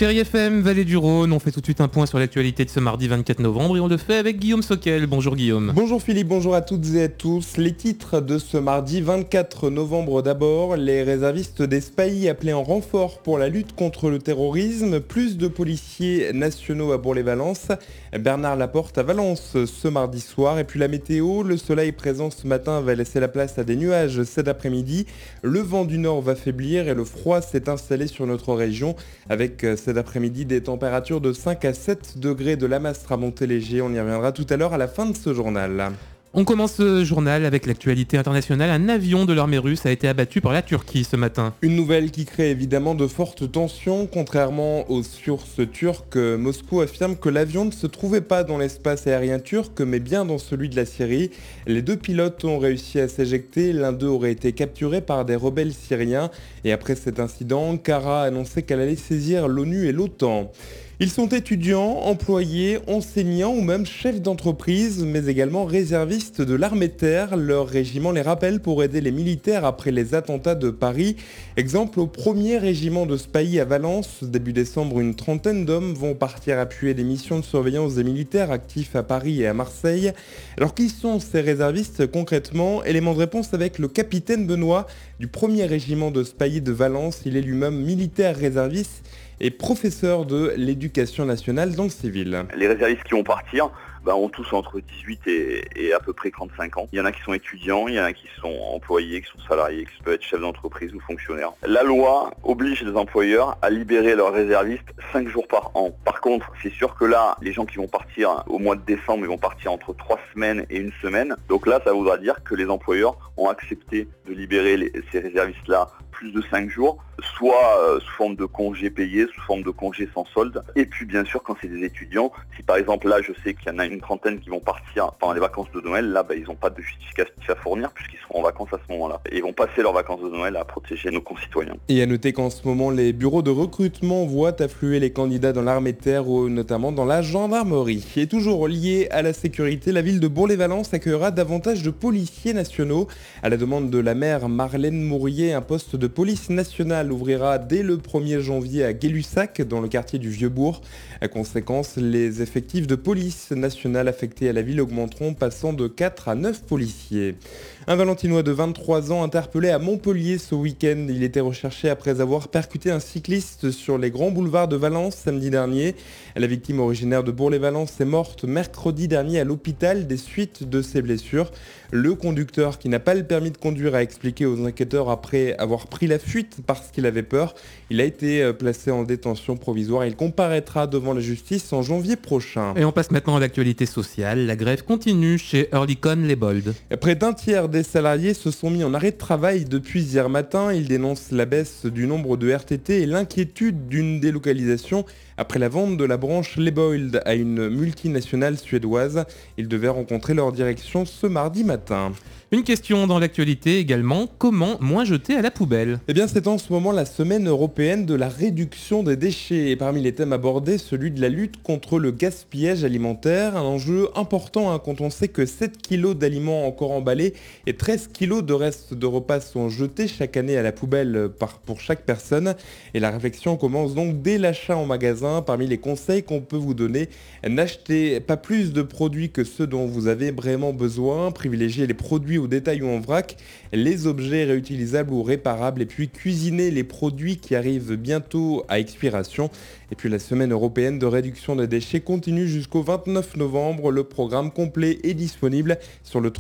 Chérie FM, Vallée du Rhône, on fait tout de suite un point sur l'actualité de ce mardi 24 novembre et on le fait avec Guillaume Soquel. Bonjour Guillaume. Bonjour Philippe, bonjour à toutes et à tous. Les titres de ce mardi 24 novembre d'abord, les réservistes des SPAI appelés en renfort pour la lutte contre le terrorisme, plus de policiers nationaux à Bourg-les-Valences, Bernard Laporte à Valence ce mardi soir et puis la météo, le soleil présent ce matin va laisser la place à des nuages cet après-midi, le vent du nord va faiblir et le froid s'est installé sur notre région avec cet après-midi des températures de 5 à 7 degrés de Lamastre à Montéléger. On y reviendra tout à l'heure à la fin de ce journal. On commence ce journal avec l'actualité internationale. Un avion de l'armée russe a été abattu par la Turquie ce matin. Une nouvelle qui crée évidemment de fortes tensions. Contrairement aux sources turques, Moscou affirme que l'avion ne se trouvait pas dans l'espace aérien turc, mais bien dans celui de la Syrie. Les deux pilotes ont réussi à s'éjecter. L'un d'eux aurait été capturé par des rebelles syriens. Et après cet incident, Ankara a annoncé qu'elle allait saisir l'ONU et l'OTAN. Ils sont étudiants, employés, enseignants ou même chefs d'entreprise, mais également réservistes de l'armée de terre. Leur régiment les rappelle pour aider les militaires après les attentats de Paris. Exemple, au 1er régiment de SPAI à Valence, début décembre, une trentaine d'hommes vont partir appuyer des missions de surveillance des militaires actifs à Paris et à Marseille. Alors qui sont ces réservistes concrètement ? Élément de réponse avec le capitaine Benoît du 1er régiment de SPAI de Valence. Il est lui-même militaire réserviste et professeur de l'éducation nationale dans le civil. Les réservistes qui vont partir ont tous entre 18 et à peu près 35 ans. Il y en a qui sont étudiants, il y en a qui sont employés, qui sont salariés, qui peuvent être chefs d'entreprise ou fonctionnaires. La loi oblige les employeurs à libérer leurs réservistes 5 jours par an. Par contre, c'est sûr que là, les gens qui vont partir au mois de décembre, ils vont partir entre 3 semaines et 1 semaine. Donc là, ça voudra dire que les employeurs ont accepté de libérer ces réservistes-là plus de 5 jours, soit sous forme de congés payés, sous forme de congés sans solde. Et puis bien sûr, quand c'est des étudiants, si par exemple là, je sais qu'il y en a une trentaine qui vont partir pendant les vacances de Noël, là, ils n'ont pas de justificatif à fournir puisqu'ils seront en vacances à ce moment-là. Et ils vont passer leurs vacances de Noël à protéger nos concitoyens. Et à noter qu'en ce moment, les bureaux de recrutement voient affluer les candidats dans l'armée de terre ou notamment dans la gendarmerie. Et toujours lié à la sécurité, la ville de Bourg-les-Valences accueillera davantage de policiers nationaux. À la demande de la maire Marlène Mourier, un poste de police nationale ouvrira dès le 1er janvier à Gay-Lussac, dans le quartier du Vieux-Bourg. À conséquence, les effectifs de police nationale affectés à la ville augmenteront, passant de 4 à 9 policiers. Un Valentinois de 23 ans interpellé à Montpellier ce week-end. Il était recherché après avoir percuté un cycliste sur les grands boulevards de Valence samedi dernier. La victime originaire de Bourg-les-Valences est morte mercredi dernier à l'hôpital des suites de ses blessures. Le conducteur, qui n'a pas le permis de conduire, a expliqué aux enquêteurs après avoir pris la fuite parce qu'il avait peur. Il a été placé en détention provisoire. Il comparaîtra devant la justice en janvier prochain. Et on passe maintenant à l'actualité sociale. La grève continue chez Oerlikon Les Bold. Près d'un tiers des salariés se sont mis en arrêt de travail depuis hier matin. Ils dénoncent la baisse du nombre de RTT et l'inquiétude d'une délocalisation après la vente de la branche Lebold à une multinationale suédoise. Ils devaient rencontrer leur direction ce mardi matin. Une question dans l'actualité également, comment moins jeter à la poubelle ? Eh bien, c'est en ce moment la semaine européenne de la réduction des déchets. Et parmi les thèmes abordés, celui de la lutte contre le gaspillage alimentaire. Un enjeu important quand on sait que 7 kilos d'aliments encore emballés et 13 kilos de restes de repas sont jetés chaque année à la poubelle pour chaque personne. Et la réflexion commence donc dès l'achat en magasin. Parmi les conseils qu'on peut vous donner, n'achetez pas plus de produits que ceux dont vous avez vraiment besoin. Privilégiez les produits au détail ou en vrac, les objets réutilisables ou réparables et puis cuisiner les produits qui arrivent bientôt à expiration. Et puis la semaine européenne de réduction des déchets continue jusqu'au 29 novembre. Le programme complet est disponible sur le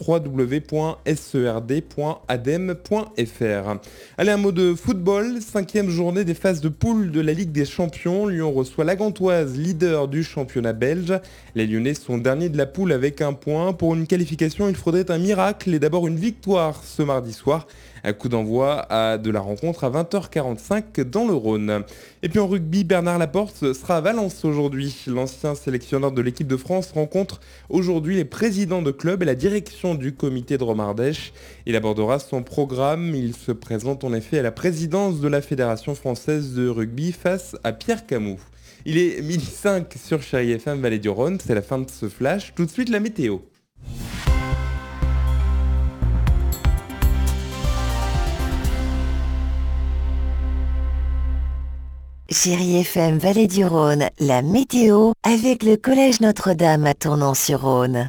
www.serd.adem.fr. Allez, un mot de football. 5e journée des phases de poule de la Ligue des Champions. Lyon reçoit la Gantoise, leader du championnat belge. Les Lyonnais sont derniers de la poule avec 1 point. Pour une qualification, il faudrait un miracle et d'abord une victoire ce mardi soir. Un coup d'envoi de la rencontre à 20h45 dans le Rhône. Et puis en rugby, Bernard Laporte sera à Valence aujourd'hui. L'ancien sélectionneur de l'équipe de France rencontre aujourd'hui les présidents de club et la direction du comité de Romardèche. Il abordera son programme. Il se présente en effet à la présidence de la Fédération française de rugby face à Pierre Camus. Il est 12h05 sur Chérie FM Vallée du Rhône. C'est la fin de ce flash. Tout de suite la météo. Chérie FM Vallée du Rhône, la météo avec le Collège Notre-Dame à Tournon-sur-Rhône.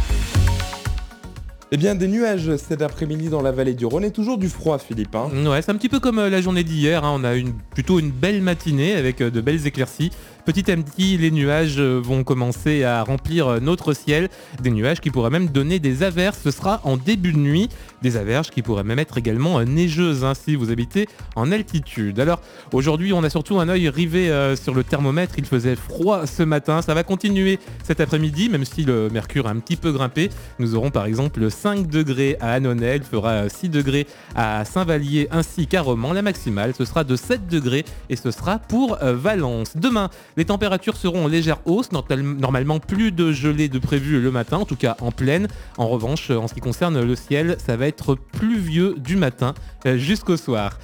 Eh bien, des nuages cet après-midi dans la vallée du Rhône et toujours du froid, Philippe. Ouais, c'est un petit peu comme la journée d'hier, on a plutôt une belle matinée avec de belles éclaircies. Petit à petit, les nuages vont commencer à remplir notre ciel, des nuages qui pourraient même donner des averses, ce sera en début de nuit, des averses qui pourraient même être également neigeuses si vous habitez en altitude. Alors aujourd'hui, on a surtout un œil rivé sur le thermomètre, il faisait froid ce matin, ça va continuer cet après-midi, même si le mercure a un petit peu grimpé. Nous aurons par exemple 5 degrés à Annonay, il fera 6 degrés à Saint-Vallier ainsi qu'à Romans. La maximale, ce sera de 7 degrés et ce sera pour Valence. Demain, les températures seront en légère hausse, normalement plus de gelée de prévu le matin, en tout cas en pleine. En revanche, en ce qui concerne le ciel, ça va être pluvieux du matin jusqu'au soir.